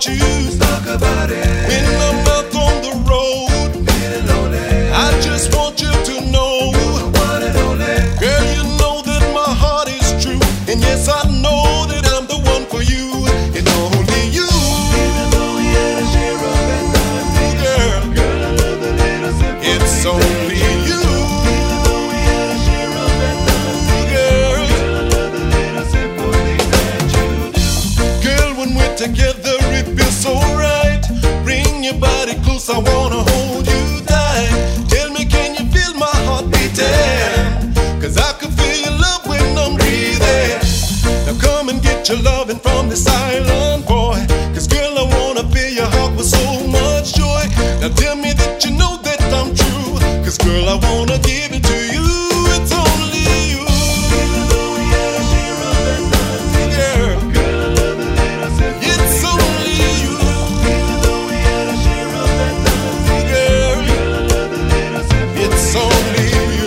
about you. Talk about it. When I'm out on the road, Feeling lonely. I just want you to know, The one and only. girl, you know that my heart is true. And yes, I know that I'm the one for you. It's only you, Even though we had a share of that time, girl. girl, I love the little simple It's things only that you, Even though we had a share of that time, girl. girl, I love the little simple things that you do. Girl, when we're together, it feels so right. Bring your body close, I wanna hold you tight. Tell me, can you feel my heart beating? 'Cause I can feel your love when I'm breathing. Now come and get your loving from this island, boy. 'Cause girl, I wanna fill your heart with so much joy. Now tell me that you know that I'm true. 'Cause girl, I wanna give it to you. It's only you, Even though we had a share of that time, girl. girl, I love the little simple It's things only you, Even though we had a share of that time, girl. girl, I love the little simple It's only you.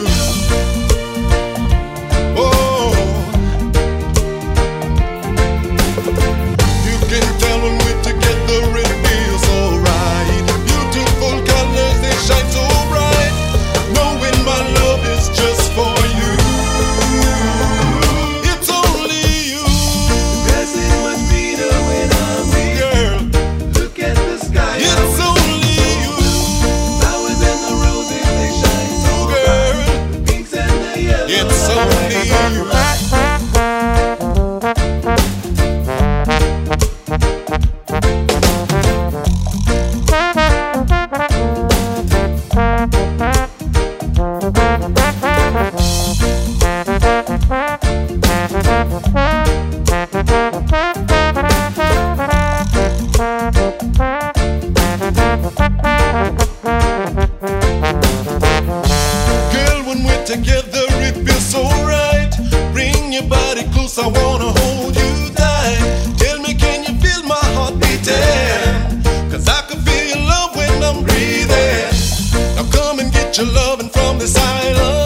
Oh, you can tell when we're together it feels alright. Beautiful colors, they shine so bright. Knowing my love is just for you. It's only you, Grass is much greener when I'm with you. girl. Look at the sky. how It's only you, flowers and the roses, they shine so girl. bright. The pinks and the yellows. It's only you. Girl, when we're together, it feels so right. Bring your body close, I wanna hold you tight. Tell me, can you feel my heart beating? 'Cause I can feel your love when I'm breathing. Now come and get your loving from this island.